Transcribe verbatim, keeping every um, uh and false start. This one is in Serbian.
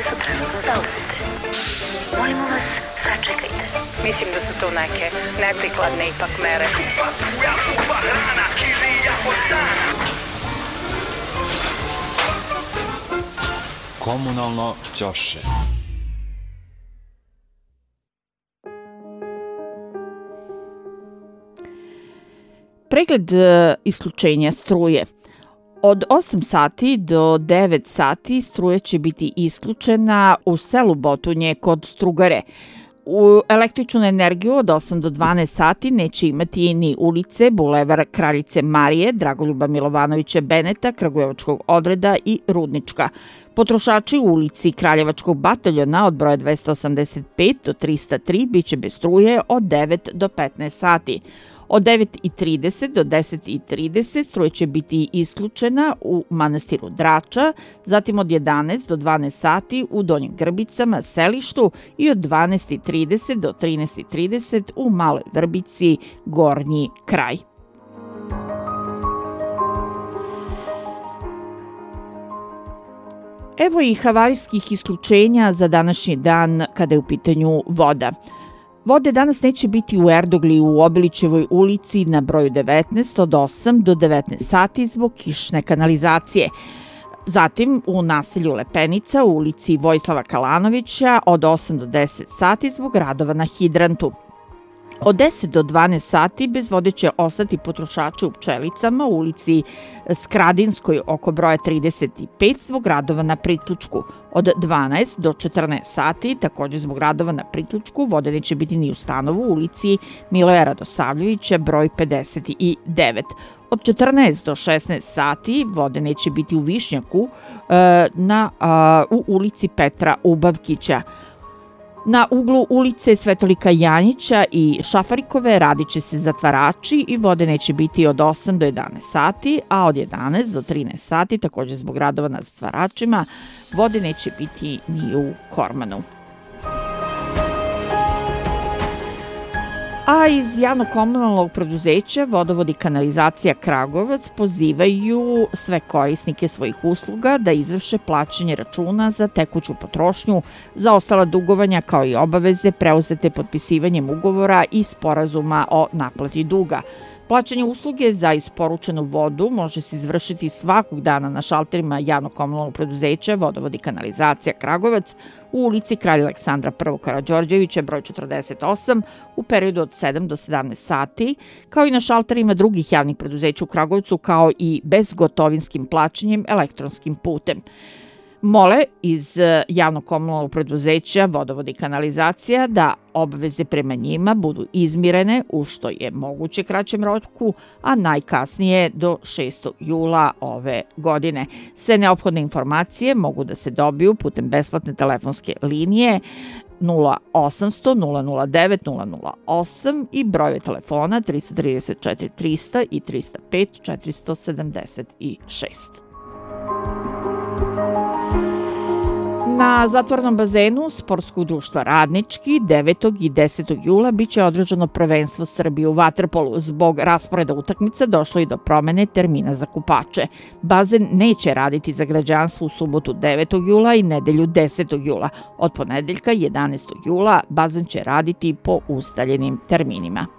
su trenutno zauzete. Molimo vas, sačekajte. Mislim da su to neke neprikladne ipak mere. Komunalno ćoše. Pregled isključenja struje. Od osam sati do devet sati struja će biti isključena u selu Botunje kod Strugare. U električnu energiju od osam do dvanaest sati neće imati ni ulice Bulevar Kraljice Marije, Dragoljuba Milovanovića Beneta, Kragujevačkog odreda i Rudnička. Potrošači u ulici Kraljevačkog bataljona od broja dvesta osamdeset pet do trista tri biće bez struje od devet do petnaest sati. Od devet i trideset do deset i trideset struja će biti isključena u manastiru Drača, zatim od jedanaest do dvanaest sati u Donjim Grbicama, Selištu i od dvanaest i trideset do trinaest i trideset u Maloj Vrbici, Gornji kraj. Evo i havarijskih isključenja za današnji dan kada je u pitanju voda. Vode danas neće biti u Erdogli u Obilićevoj ulici na broju devetnaest od osam do devetnaest sati zbog kišne kanalizacije. Zatim u naselju Lepenica u ulici Vojislava Kalanovića od osam do deset sati zbog radova na hidrantu. Od deset do dvanaest sati bez vode će ostati potrošači u Pčelicama u ulici Skradinskoj oko broja trideset pet zbog radova na priključku. Od dvanaest do četrnaest sati također zbog radova na priključku vode neće biti ni u stanovu u ulici Miloja Radosavljevića broj pedeset devet. Od četrnaest do šesnaest sati vode neće biti u Višnjaku na, u ulici Petra Ubavkića. Na uglu ulice Svetolika Janjića i Šafarikove radit će se zatvarači i vode neće biti od osam do jedanaest sati, a od jedanaest do trinaest sati, također zbog radova na zatvaračima, vode neće biti ni u Kormanu. A iz javno-komunalnog preduzeća Vodovod i kanalizacija Kragujevac pozivaju sve korisnike svojih usluga da izvrše plaćanje računa za tekuću potrošnju, za ostala dugovanja kao i obaveze preuzete potpisivanjem ugovora i sporazuma o naplati duga. Plaćanje usluge za isporučenu vodu može se izvršiti svakog dana na šalterima javno-komunalnog preduzeća Vodovod i kanalizacija Kragujevac u ulici Kralja Aleksandra I. Karađorđevića broj četrdeset osam u periodu od sedam do sedamnaest sati, kao i na šalterima drugih javnih preduzeća u Kragujevcu, kao i bezgotovinskim plaćanjem elektronskim putem. Mole iz javno-komunalnog preduzeća Vodovod i kanalizacija da obaveze prema njima budu izmirene u što je moguće kraćem roku, a najkasnije do šestog jula ove godine. Sve neophodne informacije mogu da se dobiju putem besplatne telefonske linije nula osamsto nula nula devet nula nula osam i brojeve telefona trista trideset četiri trista i trista pet četiristo sedamdeset šest. Na zatvorenom bazenu Sportskog društva Radnički devetog i desetog jula biće održano prvenstvo Srbije u vaterpolu. Zbog rasporeda utakmica došlo i do promene termina za kupače. Bazen neće raditi za građanstvo u subotu devetog jula i nedelju desetog jula. Od ponedeljka jedanaestog jula bazen će raditi po ustaljenim terminima.